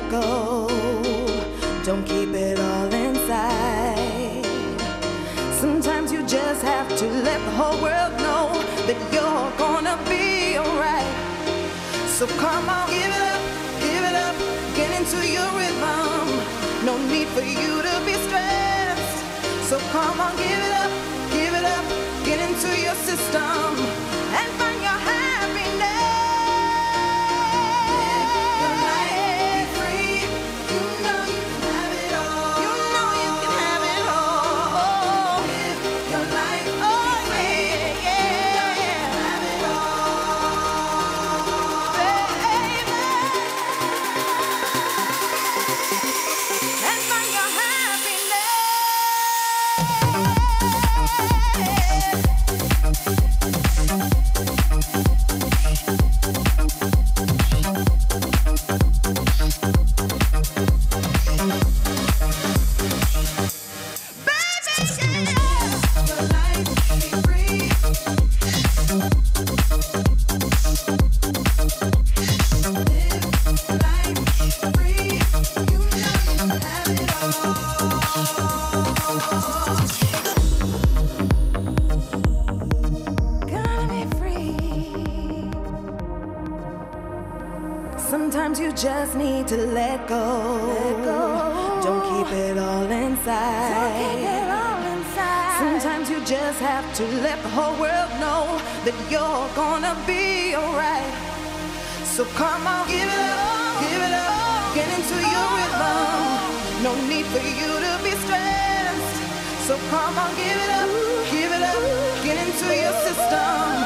let go. Don't keep it all inside. Sometimes you just have to let the whole world know that you're gonna be alright. So come on, give it up, get into your rhythm. No need for you to be stressed. So come on, give it up, get into your system and find your happiness. Sometimes you just need to let go. Don't keep it all inside. Sometimes you just have to let the whole world know that you're gonna be alright. So come on, give it up, get into your rhythm. No need for you to be stressed. So come on, give it up, get into your system.